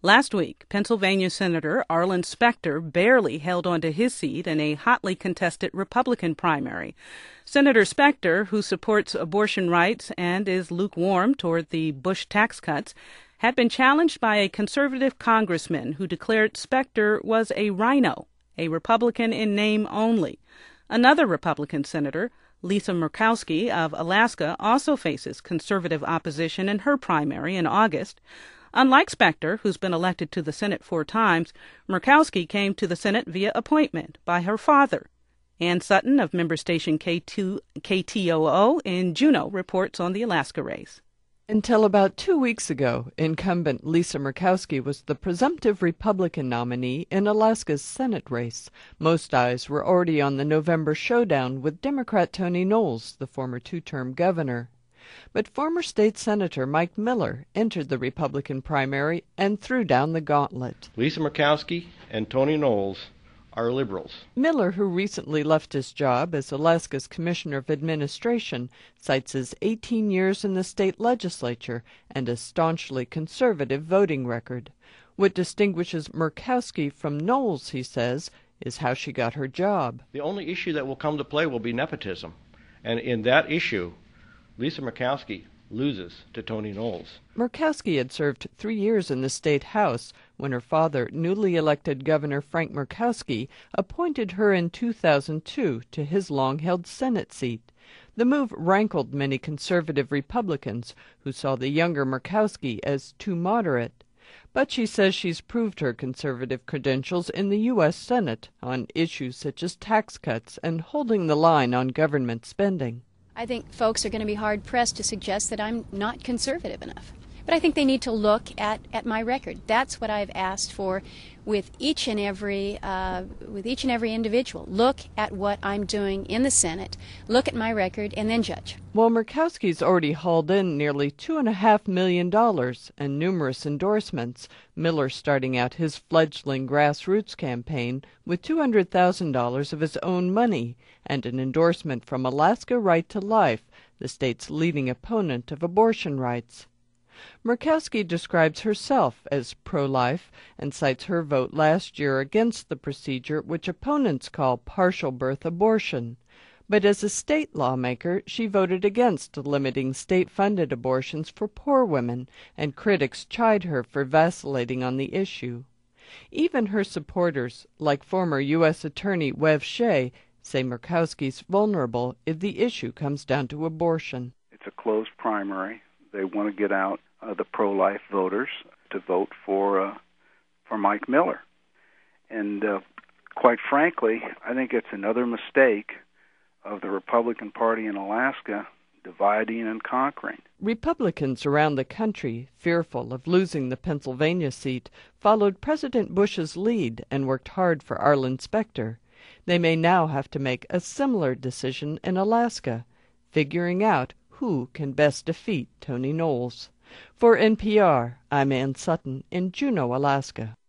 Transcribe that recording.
Last week, Pennsylvania Senator Arlen Specter barely held on to his seat in a hotly contested Republican primary. Senator Specter, who supports abortion rights and is lukewarm toward the Bush tax cuts, had been challenged by a conservative congressman who declared Specter was a rhino, a Republican in name only. Another Republican senator, Lisa Murkowski of Alaska, also faces conservative opposition in her primary in August. Unlike Specter, who's been elected to the Senate 4 times, Murkowski came to the Senate via appointment by her father. Ann Sutton of member station KTOO in Juneau reports on the Alaska race. Until about 2 weeks ago, incumbent Lisa Murkowski was the presumptive Republican nominee in Alaska's Senate race. Most eyes were already on the November showdown with Democrat Tony Knowles, the former 2-term governor. But former state senator Mike Miller entered the Republican primary and threw down the gauntlet. Lisa Murkowski and Tony Knowles are liberals. Miller, who recently left his job as Alaska's Commissioner of Administration, cites his 18 years in the state legislature and a staunchly conservative voting record. What distinguishes Murkowski from Knowles, he says, is how she got her job. The only issue that will come to play will be nepotism. And in that issue, Lisa Murkowski loses to Tony Knowles. Murkowski had served 3 years in the state house when her father, newly elected Governor Frank Murkowski, appointed her in 2002 to his long-held Senate seat. The move rankled many conservative Republicans who saw the younger Murkowski as too moderate. But she says she's proved her conservative credentials in the U.S. Senate on issues such as tax cuts and holding the line on government spending. I think folks are going to be hard-pressed to suggest that I'm not conservative enough. But I think they need to look at my record. That's what I've asked for with each and every individual. Look at what I'm doing in the Senate, look at my record, and then judge. Well, Murkowski's already hauled in nearly $2.5 million and numerous endorsements, Miller starting out his fledgling grassroots campaign with $200,000 of his own money and an endorsement from Alaska Right to Life, the state's leading opponent of abortion rights. Murkowski describes herself as pro-life and cites her vote last year against the procedure which opponents call partial birth abortion. But as a state lawmaker, she voted against limiting state-funded abortions for poor women, and critics chide her for vacillating on the issue. Even her supporters, like former U.S. Attorney Wev Shea, say Murkowski's vulnerable if the issue comes down to abortion. It's a closed primary. They want to get out the pro-life voters to vote for Mike Miller. And quite frankly, I think it's another mistake of the Republican Party in Alaska dividing and conquering. Republicans around the country, fearful of losing the Pennsylvania seat, followed President Bush's lead and worked hard for Arlen Specter. They may now have to make a similar decision in Alaska, figuring out who can best defeat Tony Knowles. For NPR, I'm Ann Sutton in Juneau, Alaska.